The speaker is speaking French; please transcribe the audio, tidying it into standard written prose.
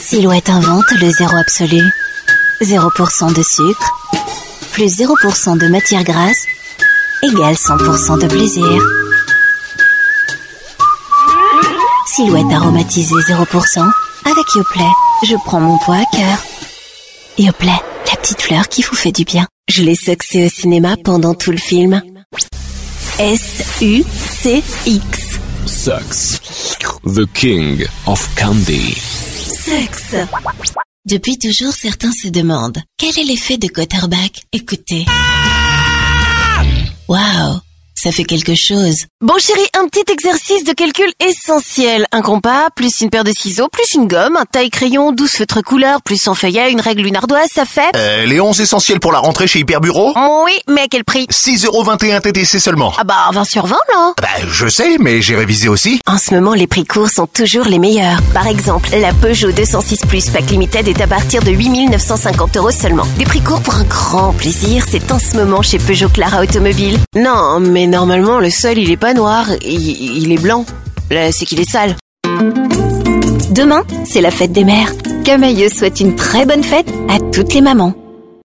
Silhouette invente le zéro absolu. 0% de sucre, plus 0% de matière grasse, égale 100% de plaisir. Silhouette aromatisée 0%, avec Yoplait, je prends mon poids à cœur. Yoplait, la petite fleur qui vous fait du bien. Je l'ai suxé au cinéma pendant tout le film. S-U-C-X. Sucks, the king of candy. Sucks. Depuis toujours, certains se demandent quel est l'effet de quarterback. Écoutez. Waouh, ça fait quelque chose. Bon chérie, un petit exercice de calcul essentiel. Un compas, plus une paire de ciseaux, plus une gomme, un taille-crayon, 12 feutres couleurs, plus un feuillet, une règle, une ardoise, ça fait... Les 11 essentiels pour la rentrée chez Hyperbureau ? Oui, mais à quel prix ? 6,21€ TTC seulement. Ah bah 20 sur 20 là. Je sais, mais j'ai révisé aussi. En ce moment, les prix courts sont toujours les meilleurs. Par exemple, la Peugeot 206 Plus Pack Limited est à partir de 8 950€ seulement. Des prix courts pour un grand plaisir, c'est en ce moment chez Peugeot Clara Automobile. Non, mais normalement, le sol, il est pas noir, il est blanc. Là, c'est qu'il est sale. Demain, c'est la fête des mères. Camaïeux souhaite une très bonne fête à toutes les mamans.